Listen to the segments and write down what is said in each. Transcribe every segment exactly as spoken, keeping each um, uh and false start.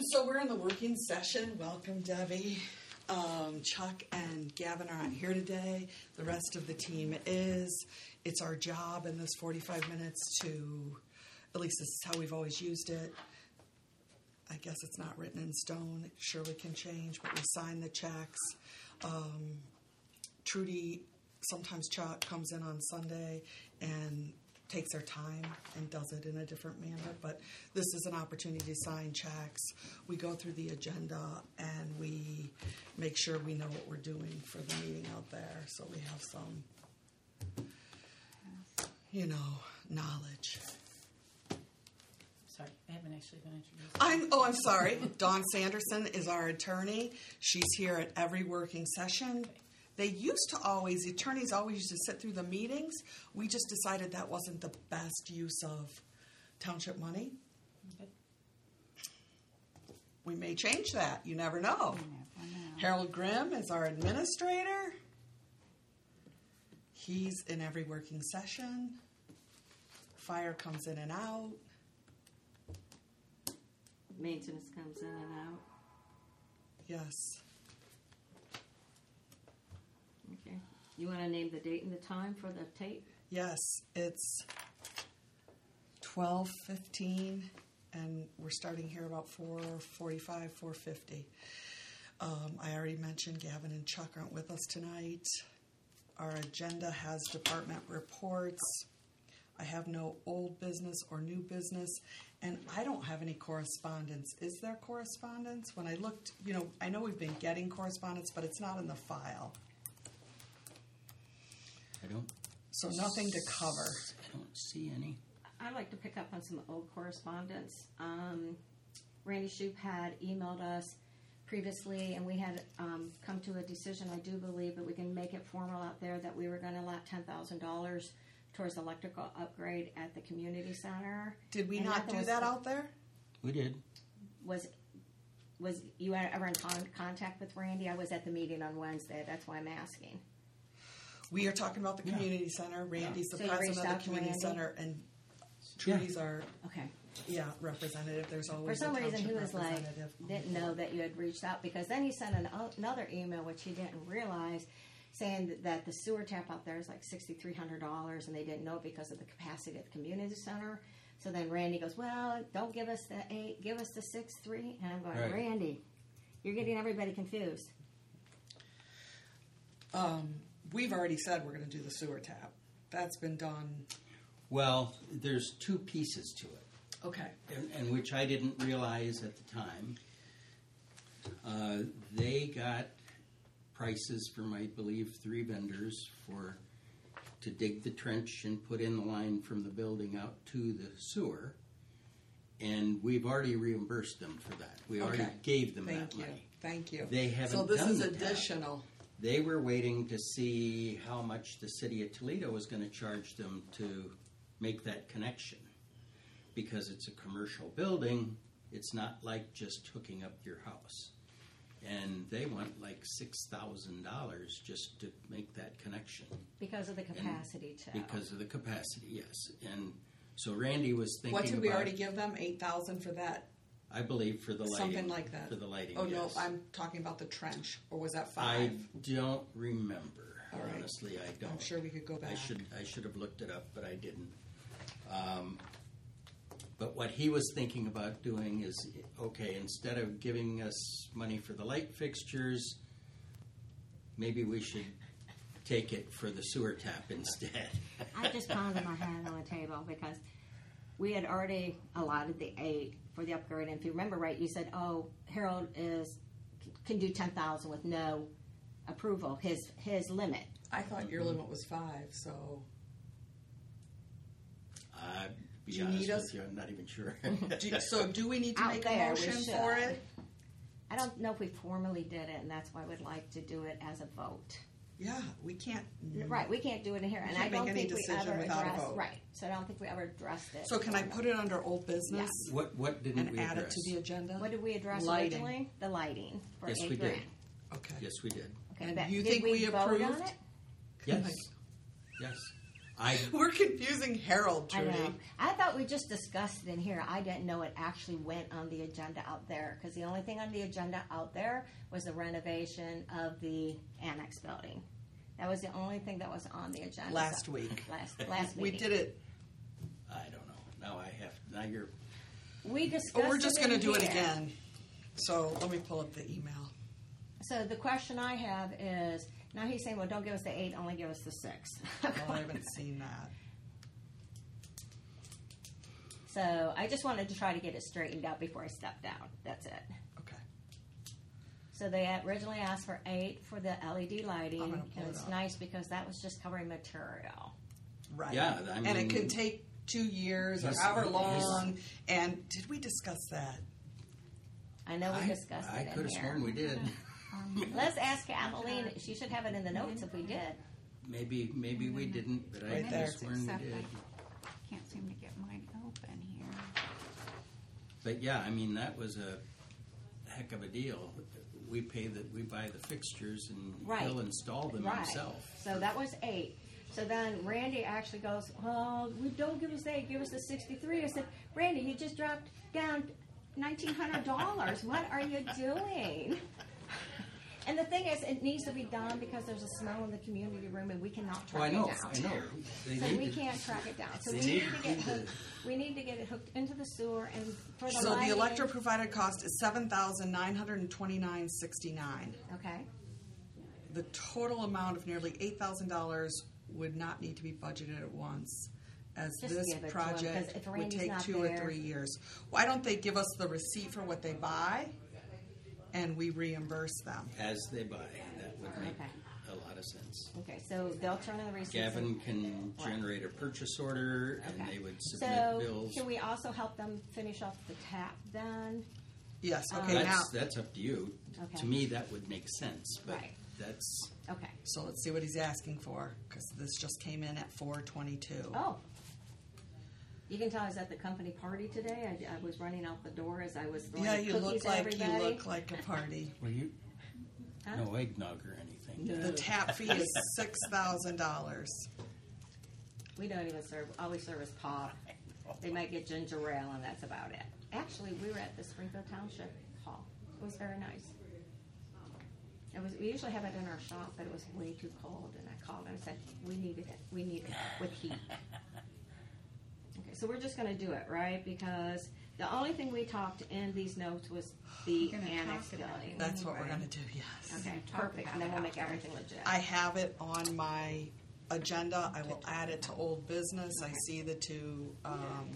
So we're in the working session. Welcome, Debbie. Um, Chuck and Gavin aren't here today. The rest of the team is. It's our job in this forty-five minutes to, at least this is how we've always used it. I guess it's not written in stone. It surely can change, but we sign the checks. Um, Trudy, sometimes Chuck comes in on Sunday and takes their time and does it in a different manner, but this is an opportunity to sign checks. We go through the agenda and we make sure we know what we're doing for the meeting out there, so we have some, you know, knowledge. Sorry, I haven't actually been introduced. I'm, oh, I'm sorry. Dawn Sanderson is our attorney. She's here at every working session. They used to always, the attorneys always used to sit through the meetings. We just decided that wasn't the best use of township money. Okay. We may change that. You never know. You never know. Harold Grimm is our administrator. He's in every working session. Fire comes in and out. Maintenance comes in and out. Yes. Okay. You want to name the date and the time for the tape? Yes, it's twelve fifteen, and we're starting here about four forty-five, four fifty. Um, I already mentioned Gavin and Chuck aren't with us tonight. Our agenda has department reports. I have no old business or new business, and I don't have any correspondence. Is there correspondence? When I looked, you know, I know we've been getting correspondence, but it's not in the file. I don't. So nothing to cover. I don't see any. I'd like to pick up on some old correspondence. Um, Randy Shoup had emailed us previously, and we had um, come to a decision, I do believe, but we can make it formal out there, that we were going to allot ten thousand dollars towards the electrical upgrade at the community center. Did we And not nothing do was- that out there? We did. Was was you ever in con- contact with Randy? I was at the meeting on Wednesday. That's why I'm asking. We are talking about the Yeah. community center. Randy's So the you president reached of out the to community Randy? center, and Trudy's our Okay. yeah representative. There's For always some a reason, township he was like, representative. didn't know that you had reached out, because then he sent an, another email, which he didn't realize, saying that, that the sewer tap out there is like sixty-three hundred dollars, and they didn't know it because of the capacity of the community center. So then Randy goes, well, don't give us the eight, give us the six three. And I'm going, Right. Randy, you're getting everybody confused. Um, we've already said we're going to do the sewer tap. That's been done. Well, there's two pieces to it, Okay. and, and which I didn't realize at the time. Uh, they got prices from, I believe, three vendors for to dig the trench and put in the line from the building out to the sewer, and we've already reimbursed them for that. We already Okay. gave them Thank that you. money. Thank you. They haven't So this done is the tap. additional. They were waiting to see how much the city of Toledo was going to charge them to make that connection. Because it's a commercial building, it's not like just hooking up your house. And they want like six thousand dollars just to make that connection. Because of the capacity tap. Because of the capacity, yes. And so Randy was thinking What did we about, already give them? Eight thousand for that. I believe, for the lighting. Something like that. For the lighting, Oh yes. no, I'm talking about the trench. Or was that I five? don't remember. All right. Honestly, I don't. I'm sure we could go back. I should I should have looked it up, but I didn't. Um, but what he was thinking about doing is, okay, instead of giving us money for the light fixtures, maybe we should take it for the sewer tap instead. I just pounded my hand on the table because we had already allotted the eight for the upgrade. And if you remember right, you said, "Oh, Harold is can do ten thousand with no approval. His his limit." I thought your limit was five, so Uh, to be Do you honest need us- with you, I'm not even sure. do, so do we need to Out make there, a we motion should. for it? I don't know if we formally did it, and that's why we'd like to do it as a vote. Yeah, we can't. Right, we can't do it in here, and can't I don't make any think we decision ever without a addressed. vote. Right, so I don't think we ever addressed it. So can I put it under old business what what didn't and we add it address? to the agenda? What did we address Lighting. originally? The lighting for Yes, eight we did. grand. Okay. Yes, we did. Okay, And but you did think we, we vote on approved? it? Yes. Yes. I We're confusing Harold, I Trudy. know. I thought we just discussed it in here. I didn't know it actually went on the agenda out there because the only thing on the agenda out there was the renovation of the annex building. That was the only thing that was on the agenda. Last So- week. Last last We meeting. did it. I don't know. Now I have. Now you're. We discussed. But we're just it going to in do it here. again. So let me pull up the email. So the question I have is now he's saying, well, don't give us the eight, only give us the six. Well, I haven't seen that. So I just wanted to try to get it straightened out before I step down. That's it. Okay. So they originally asked for eight for the L E D lighting, I'm gonna pull and it it's up. nice because that was just covering material. Right. Yeah, I and it mean- can take two years or Yes, however yes. long. And did we discuss that? I know we I, discussed I it could in have here. sworn we did. Let's ask Kathleen. She should have it in the notes if we did. Maybe maybe we didn't, but I Right could there. have sworn we did. Can't seem to get mine open here. But yeah, I mean that was a heck of a deal. We pay that we buy the fixtures and Right. he'll install them Right. himself. So that was eight. So then Randy actually goes, well, we don't give us eight, give us the sixty-three. I said, Randy, you just dropped down nineteen hundred dollars. What are you doing? And the thing is, it needs to be done because there's a smell in the community room and we cannot Oh, I track know, it down. I know. They So need we to- can't track it down. So they we need need to to get do the- hooked, we need to get it hooked into the sewer and for the So the lighting- electro provided cost is seven thousand nine hundred and twenty nine sixty nine. Okay. The total amount of nearly eight thousand dollars would not need to be budgeted at once, as Just this give it to 'em, 'cause project if would Randy's take not two or there- three years. Why don't they give us the receipt for what they buy, and we reimburse them? As they buy, that would make Okay. a lot of sense. Okay, so they'll turn in the receipts. Gavin and- can Right. generate a purchase order, and Okay. they would submit So bills. can we also help them finish off the tap then? Yes. Um, Okay. now, That's that's up to you. Okay. To me, that would make sense, but Right. that's Okay. so let's see what he's asking for, because this just came in at four twenty two. Oh. You can tell I was at the company party today. I, I was running out the door as I was throwing Yeah, the you cookies look at like everybody. you look like a party. well, you Huh? no eggnog or anything. The tap fee is six thousand dollars. We don't even serve. All we serve is pop. They might get ginger ale, and that's about it. Actually, we were at the Springfield Township Hall. It was very nice. It was. We usually have it in our shop, but it was way too cold. And I called and I said, "We needed it. We need it with heat." Okay, so we're just going to do it, right? Because the only thing we talked in these notes was the We're gonna annex talk about building. it. That's what we're Right. going to do. Yes. Okay, talk perfect. about And then it we'll make after. everything legit. I have it on my agenda. I will add it to old business. I see the two. Um,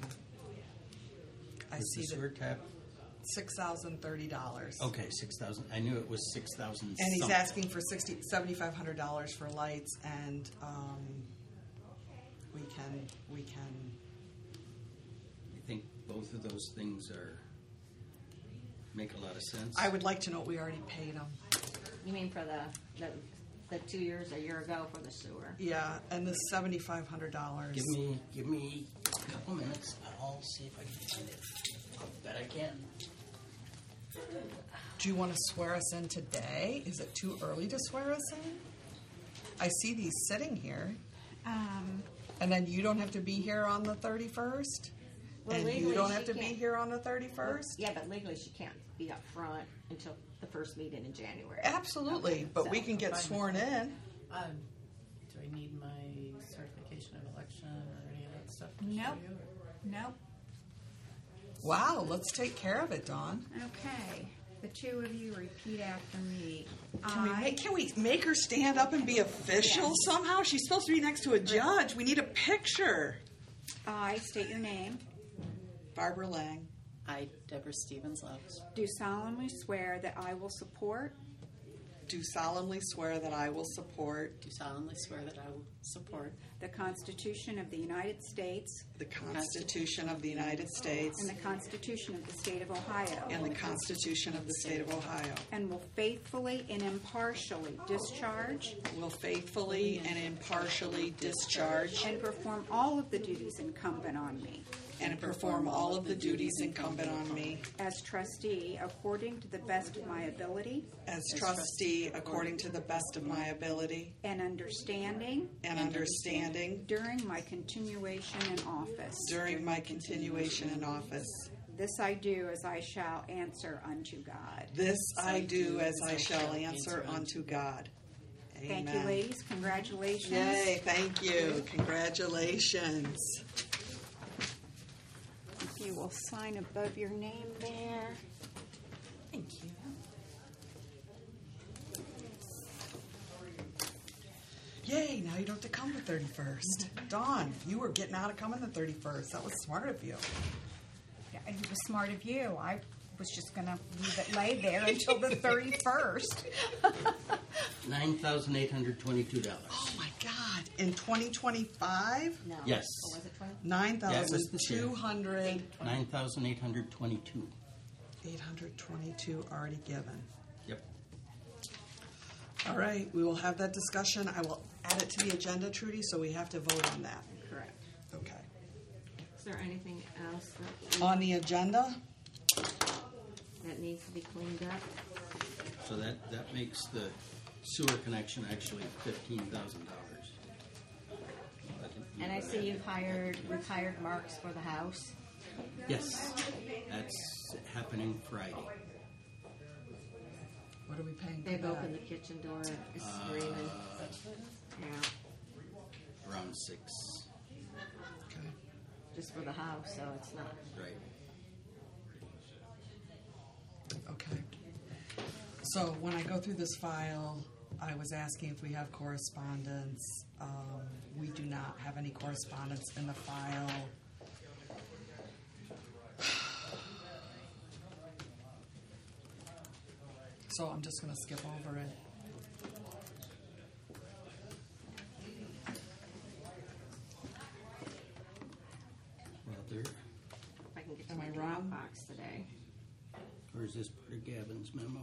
I Was see the the sewer tap? six thousand thirty dollars. Okay, six thousand. I knew it was six thousand. And he's asking for sixty seventy five hundred dollars for lights, and um, we can we can. I think both of those things are make a lot of sense. I would like to know what we already paid them. You mean for the, the the two years, a year ago for the sewer? Yeah, and the seventy five hundred dollars. Give me give me a couple minutes. I'll see if I can find it. I bet I can. Do you want to swear us in today? Is it too early to swear us in? I see these sitting here, Um, and then you don't have to be here on the thirty first, Well, and you legally don't she have to be can't. here on the thirty first. Yeah, but legally she can't be up front until the first meeting in January. Absolutely, Okay, but so- we can get Fine with sworn that. in. Um, do I need my certification of election or any of that stuff to Nope. show you? nope. Wow, let's take care of it, Dawn. Okay. The two of you repeat after me. Can we I, make can we make her stand up and be official Yes. somehow? She's supposed to be next to a judge. We need a picture. I state your name. Barbara Lang. I, Deborah Stevens Loves, Do solemnly swear that I will support Do solemnly swear that I will support do solemnly swear that I will support the Constitution of the United States the Constitution of the United States and the Constitution of the State of Ohio, and the Constitution of the State of Ohio. and will faithfully and impartially discharge Will faithfully and impartially discharge and perform all of the duties incumbent on me and perform all of the duties incumbent on me as trustee according to the best of my ability as trustee according to the best of my ability and understanding and understanding during my continuation in office. during my continuation in office. This I do as I shall answer unto God. This I do as I shall answer unto God. Thank you, Amen. ladies. Congratulations. Yay, thank you. Congratulations. If you will sign above your name there. Thank you. Yay, now you don't have to come the thirty-first. Dawn, you were getting out of coming the thirty-first. That was smart of you. Yeah, it was smart of you. I was just going to leave it lay there until the thirty-first. Nine thousand eight hundred twenty-two dollars. Oh my God. In twenty twenty-five, No. Yes. Or was it twenty? nine Yeah, it was thousand this year. two hundred, Nine thousand eight hundred twenty-two. eight hundred twenty-two already given. Yep. All right, we will have that discussion. I will add it to the agenda, Trudy, so we have to vote on that. Correct. Okay. Is there anything else that, we- On the agenda, that needs to be cleaned up? So that, that makes the sewer connection actually fifteen thousand dollars. And I see you've hired retired marks for the house. Yes, that's happening Friday. what are we paying for They've that? opened the kitchen door. It's screaming. Yeah, Around six, Okay. just for the house, so it's not. right. Okay. So when I go through this file, I was asking if we have correspondence. Um, we do not have any correspondence in the file. So I'm just going to skip over it. Well, there, If I can get to Am my I wrong? Dropbox today. or is this part of Gavin's memo?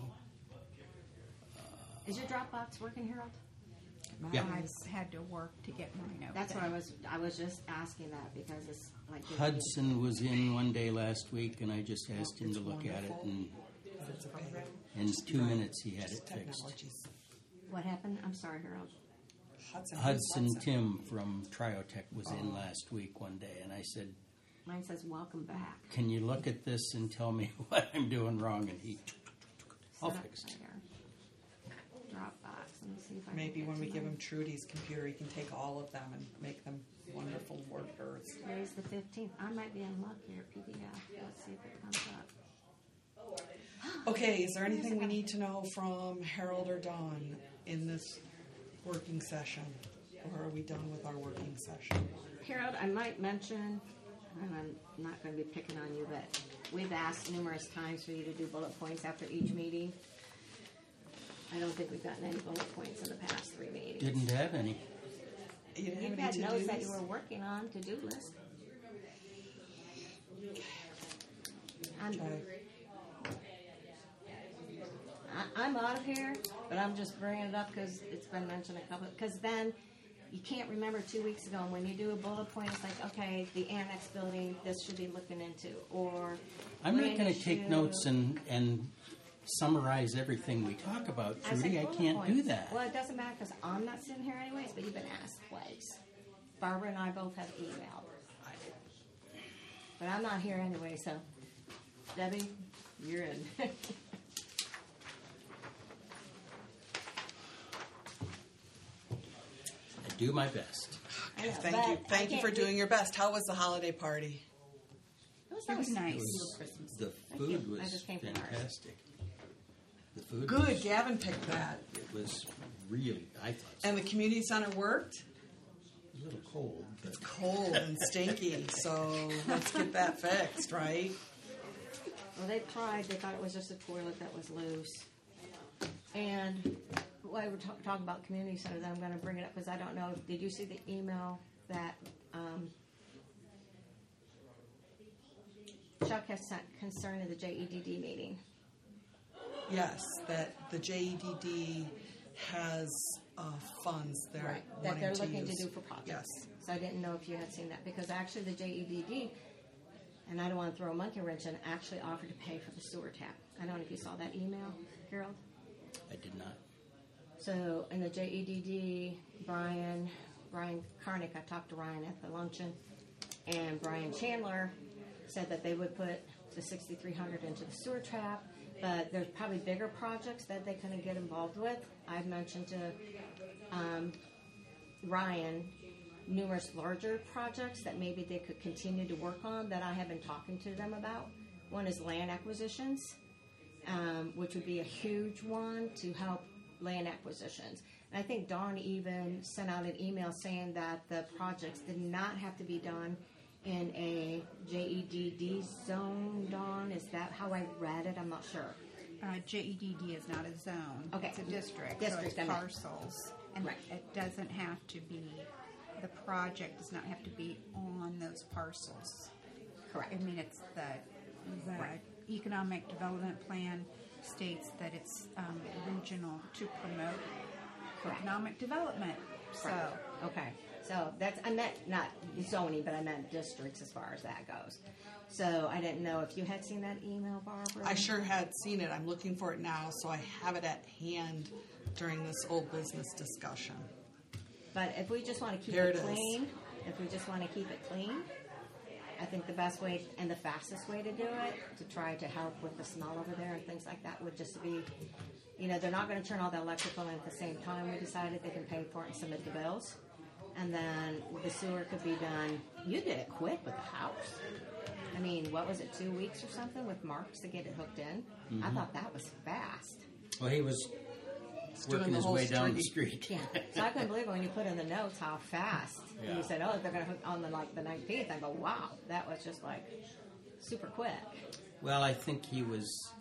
Is your Dropbox working, Harold? Yeah. I've had to work to get mine open. That's what I was. I was just asking that because it's like Hudson was in one day last week, and I just asked him It's to look at it, wonderful. and It's okay. in two minutes he had Just it fixed. technologies. What happened? I'm sorry, Harold. Hudson. Hudson Hudson. Tim from Triotech was in last week one day, and I said, Mine says welcome back. "Can you look at this and tell me what I'm doing wrong?" And he, I'll Set up fix it. there. Dropbox. Let me see if I Maybe can when get we to give mine. him Trudy's computer, he can take all of them and make them wonderful workers. Today's the fifteenth. I might be in luck here. P D F. Let's see if it comes up. Okay, is there anything we need to know from Harold or Dawn in this working session? Or are we done with our working session? Harold, I might mention, and I'm not going to be picking on you, but we've asked numerous times for you to do bullet points after each meeting. I don't think we've gotten any bullet points in the past three meetings. Didn't have any. You didn't You've have had any notes that to-dos? you were working on, to-do list. I'm, Okay. I, I'm out of here, but I'm just bringing it up because it's been mentioned a couple. Because then you can't remember two weeks ago when you do a bullet point. It's like, okay, the annex building, this should be looking into, or I'm not land going to take issue. notes and and summarize everything we talk about, I said Trudy. I bullet can't do points. that. Well, it doesn't matter because I'm not sitting here anyways. But you've been asked twice. Barbara and I both have emailed, but I'm not here anyway. So, Debbie, you're in. I do my best. I know, Thank but you. I Thank you can't for do- doing your best. How was the holiday party? It was It was nice. nice. The Thank you. food I was just came from ours. fantastic. The food Good. was, Gavin picked that. it was really, I thought, And the community center worked? a little cold, but It's cold and stinky, so let's get that fixed, right? Well, they tried. They thought it was just a toilet that was loose. And while we're ta- talking about community centers, I'm going to bring it up because I don't know. Did you see the email that um, Chuck has sent concerning the J E D D meeting? Yes, that the J E D D has uh, funds they're That wanting they're to looking use. to do for projects. Yes. So I didn't know if you had seen that because actually the J E D D and I don't want to throw a monkey wrench in, actually offered to pay for the sewer tap. I don't know if you saw that email, Harold. I did not. So in the J E D D, Brian, Brian Karnick, I talked to Ryan at the luncheon, and Brian Chandler said that they would put the sixty-three hundred into the sewer trap, but there's probably bigger projects that they couldn't get involved with. I've mentioned to um, Ryan numerous larger projects that maybe they could continue to work on that I have been talking to them about. One is land acquisitions, um, which would be a huge one to help land acquisitions. And I think Dawn even sent out an email saying that the projects did not have to be done in a J E D D zone, Dawn. Is that how I read it? I'm not sure. Uh, J E D D is not a zone. Okay. It's a district. District, so I it's meant. parcels. And Right. it doesn't have to be, the project does not have to be on those parcels. Correct. I mean, it's the, the Right. economic development plan states that it's um, regional to promote Correct. economic development. So, Right. Okay. So that's, I meant not zoning, but I meant districts as far as that goes. So I didn't know if you had seen that email, Barbara. I sure had seen it. I'm looking for it now, so I have it at hand during this old business discussion. But if we just want to keep Here it, it is. clean, if we just want to keep it clean, I think the best way and the fastest way to do it, to try to help with the smell over there and things like that, would just be, you know, they're not going to turn all the electrical in at the same time. We decided they can pay for it and submit the bills. And then the sewer could be done. You did it quick with the house. I mean, what was it, two weeks or something with Marks to get it hooked in? Mm-hmm. I thought that was fast. Well, he was doing working the his whole way down the street. street. Yeah. So I couldn't believe it when you put in the notes how fast. And Yeah. you said, oh, they're going to hook on the like the nineteenth. I go, wow, that was just like super quick. Well, I think he was,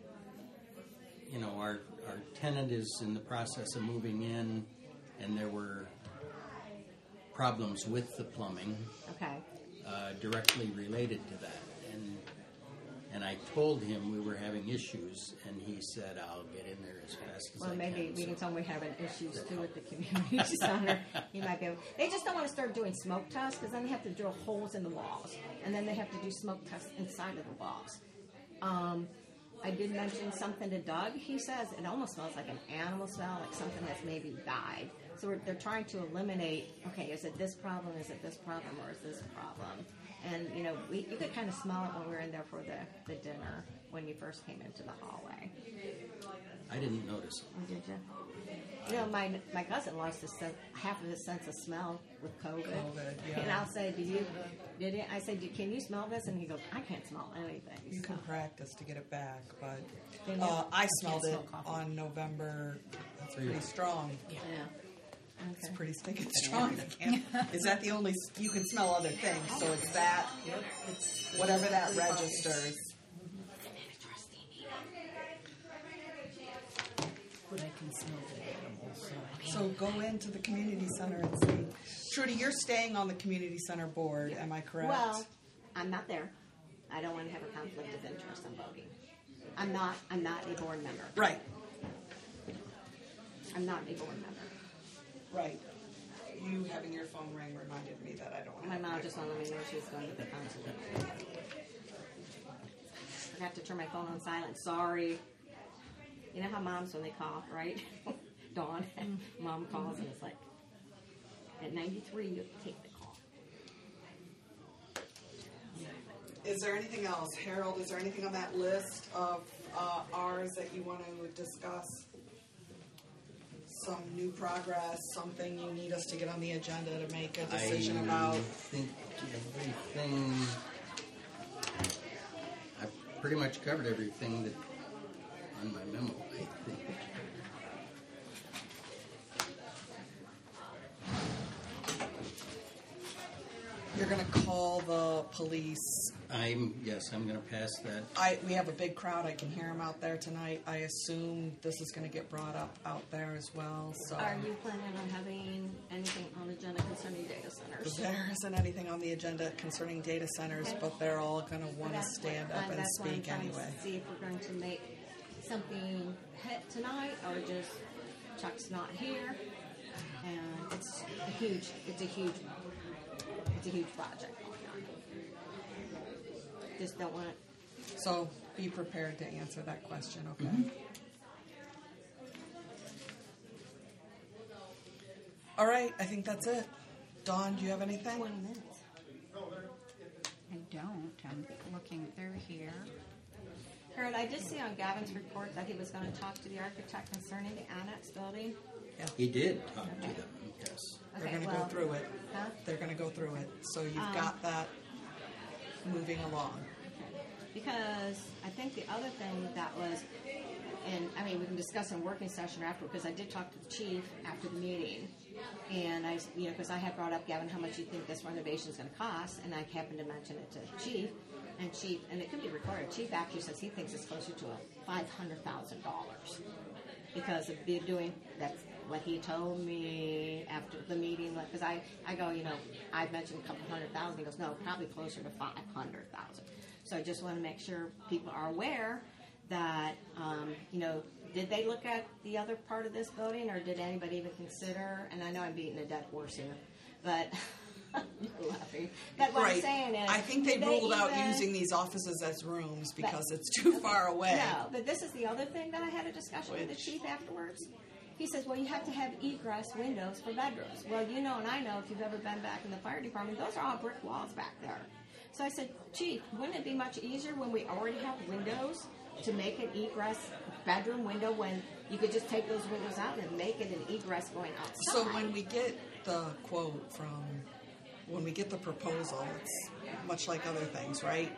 you know, our, our tenant is in the process of moving in, and there were problems with the plumbing Okay. uh, directly related to that. And and I told him we were having issues, and he said, I'll get in there as fast as Well, I maybe can. we So- can tell them we're having issues too with the community center. You might be able, they just don't want to start doing smoke tests because then they have to drill holes in the walls. And then they have to do smoke tests inside of the walls. Um, I did mention something to Doug. He says it almost smells like an animal smell, like something that's maybe died. So we're, they're trying to eliminate, okay, is it this problem, is it this problem, or is this problem? And, you know, we, you could kind of smell it when we were in there for the, the dinner when you first came into the hallway. I didn't notice it. Oh, did you? You know, my my cousin lost his sen- half of his sense of smell with COVID. COVID, yeah. And I'll say, "Do you? Did it?" I said, "Do- "Can you smell this?" And he goes, "I can't smell anything." You So, can practice to get it back, but Can you? uh, I smelled it smell coffee. on November. That's pretty strong. yeah. It's Okay. pretty stinking strong. I can't- Is that the only? You can smell other things, so it's that. It's whatever that registers. But I can smell the animals, so I So go into the community center and see. Trudy, you're staying on the community center board. Am I correct? Well, I'm not there. I don't want to have a conflict of interest in voting. I'm not. I'm not a board member. right, I'm not a board member. right. You having your phone ring reminded me that I don't. My have mom just wanted me to know she was going to the concert. I have to turn my phone on silent. Sorry. You know how moms, when they call, right? Dawn, mom calls and it's like, at ninety-three, you take the call. Is there anything else, Harold? Is there anything on that list of uh, ours that you want to discuss? Some new progress, something you need us to get on the agenda to make a decision I about? think everything. I've pretty much covered everything that on my memo. I think. You're going to call the police. I'm yes. I'm going to pass that. I we have a big crowd. I can hear them out there tonight. I assume this is going to get brought up out there as well. So Are you planning on having anything on the agenda concerning data centers? there isn't anything on the agenda concerning data centers, but they're all going to want to That's stand what- up uh, and that's why I'm speak trying anyway. to see if we're going to make something hit tonight or just Chuck's not here. And it's a huge, it's a huge, it's a huge project going on. just don't want it. So be prepared to answer that question, okay? Mm-hmm. All right, I think that's it. Dawn, do you have anything? Twenty minutes. I don't. I'm looking through here. Harold, I did see on Gavin's report that he was going to talk to the architect concerning the annex building. Yeah, He did talk to them, yes. they're Okay, going to well, go through it. Huh? They're going to go through it. So you've Um, got that moving along. Because I think the other thing that was, and I mean, we can discuss in working session after, because I did talk to the chief after the meeting. And I, you know, because I had brought up, Gavin, how much you think this renovation is going to cost, and I happened to mention it to the chief, and chief, and it could be recorded. Chief actually says he thinks it's closer to a five hundred thousand dollars because of the doing. That's what he told me after the meeting. Because I, I go, you know, I mentioned a couple hundred thousand. He goes, no, probably closer to five hundred thousand. So I just want to make sure people are aware that, um, you know, did they look at the other part of this building, or did anybody even consider? And I know I'm beating a dead horse here, but you're laughing. But what I'm saying is, I think they did ruled out even- using these offices as rooms because it's too far away. No, but this is the other thing that I had a discussion with the Which- chief afterwards. He says, well, you have to have egress windows for bedrooms. Well, you know, and I know if you've ever been back in the fire department, those are all brick walls back there. So I said, Chief, wouldn't it be much easier when we already have windows to make an egress bedroom window when you could just take those windows out and make it an egress going outside? So when we get the quote from, when we get the proposal, it's much like other things, right?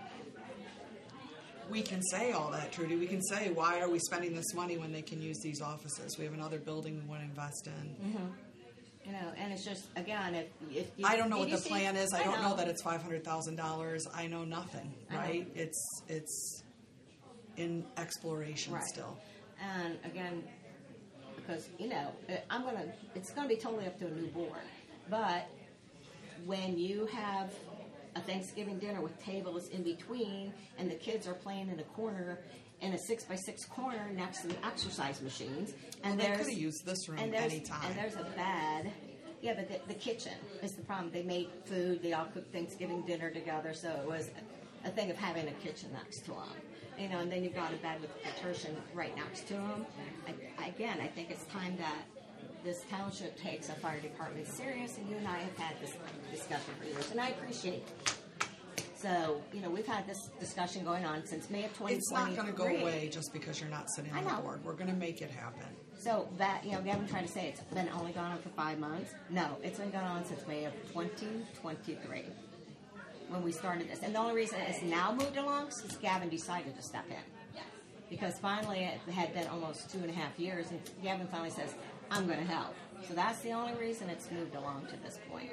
We can say all that, Trudy. We can say, why are we spending this money when they can use these offices? We have another building we want to invest in. Mm-hmm. You know, and it's just, again, if, if you... I don't know did what you the see- plan is. I don't know know that it's five hundred thousand dollars. I know nothing, I know. right? It's it's in exploration Right. still. And again, because, you know, uh, I'm going to, it's going to be totally up to a new board. But when you have a Thanksgiving dinner with tables in between and the kids are playing in a corner, in a six by six corner next to the exercise machines, and Well, they there's could have used this room and there's, anytime. and there's a bed. Yeah, but the, the kitchen is the problem. They made food. They all cooked Thanksgiving dinner together, so it was a thing of having a kitchen next to them. You know, and then you've got a bed with a partition right next to them. I, again, I think it's time that this township takes a fire department serious, and you and I have had this discussion for years, and I appreciate it. So, you know, we've had this discussion going on since May of twenty twenty-three. It's not going to go away just because you're not sitting I on the know. board. We're going to make it happen. So that, you know, Gavin tried to say it's been only gone on for five months. No, it's been going on since May of twenty twenty-three when we started this. And the only reason it's now moved along is because Gavin decided to step in. Because finally it had been almost two and a half years, and Gavin finally says, I'm going to help. So that's the only reason it's moved along to this point.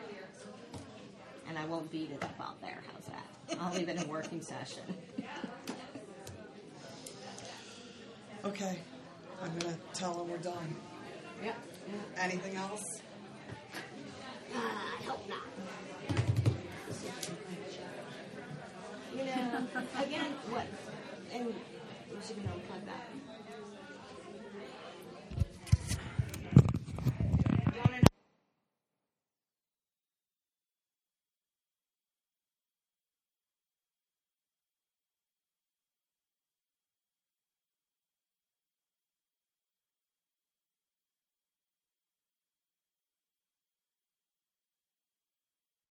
And I won't beat it up out there. How's that? I'll leave it in working session. Okay. I'm going to tell them we're done. Yep. Anything else? I hope not. You know, again, what, and we should go unplug that.